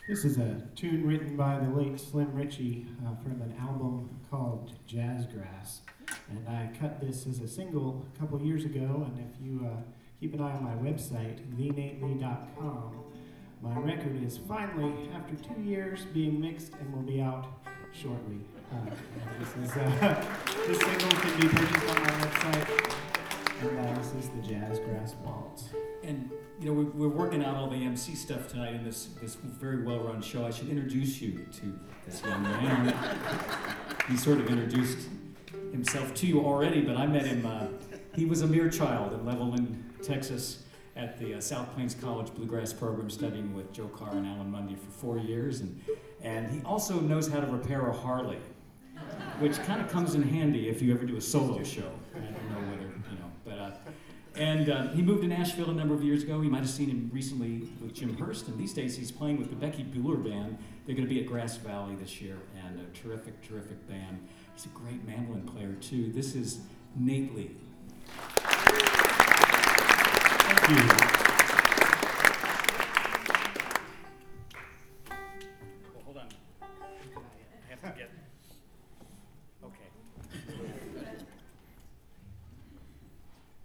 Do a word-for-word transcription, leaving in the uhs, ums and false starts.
This is a tune written by the late Slim Ritchie uh, from an album called Jazzgrass. And I cut this as a single a couple years ago, and if you uh, keep an eye on my website, the nate lee dot com, my record is finally, after two years, being mixed and will be out shortly. Uh, this, is, uh, this single can be purchased on my website, and uh, this is the Jazzgrass Waltz. And you know, we're, we're working out all the M C stuff tonight in this, this very well-run show. I should introduce you to this young man. He sort of introduced himself to you already, but I met him, uh, he was a mere child in Levelland, Texas, at the uh, South Plains College Bluegrass program, studying with Joe Carr and Alan Mundy for four years. And, and he also knows how to repair a Harley, which kind of comes in handy if you ever do a solo show. I don't know whether, you know, but... Uh, And uh, he moved to Nashville a number of years ago. You might have seen him recently with Jim Hurst, and these days he's playing with the Becky Bueller Band. They're going to be at Grass Valley this year, and a terrific, terrific band. He's a great mandolin player, too. This is Nate Lee. Thank you. Well, hold on. I have to get...